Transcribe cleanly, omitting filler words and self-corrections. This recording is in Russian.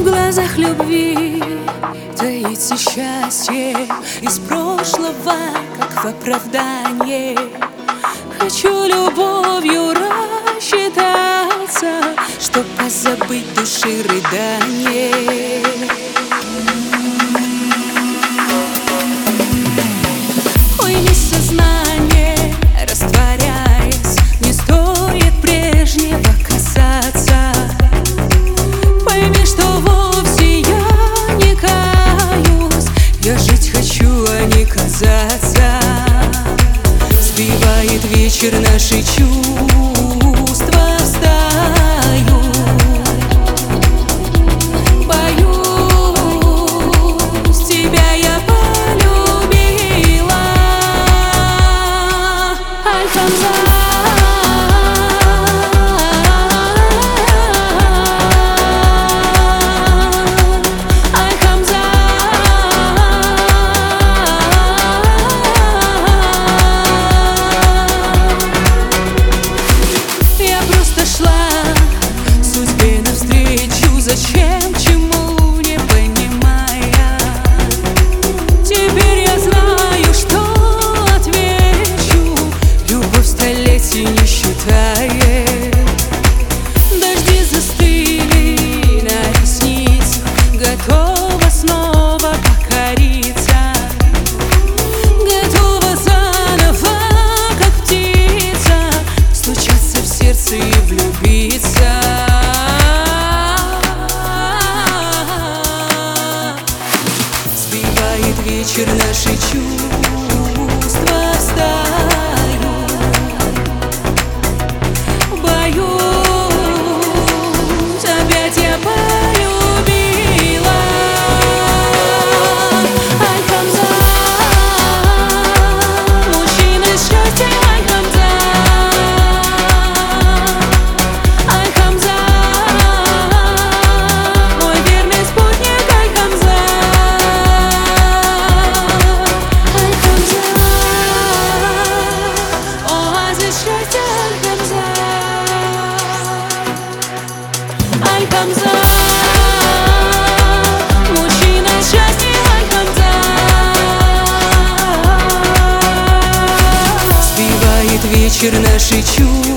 глазах любви таится счастье из прошлого, как в оправдание. Хочу любовью рассчитаться, чтоб позабыть души рыдание. Уйми сознание, растворяясь, не стоит прежнего касаться. Пойми, что вовсе я не каюсь, я жить хочу, а не казаться. Сбивает вечер наши чувства в стаю. Боюсь, тебя я полюбила. Альхамза. Зачем, чему не понимая? Теперь я знаю, что отвечу. Любовь столетий не считает. Дожди застыли на ресницах, готова снова покориться. Готова заново, как птица, стучаться в сердце и влюбиться. Вечер наши чувства в стаю. Боюсь, опять я полюбила. Альхамза, мужчина счастья. Альхамза, Альхамза, мой верный спутник. Альхамза. Альхамза, мужчина счастья. Альхамза, сбивает вечер наши чувства.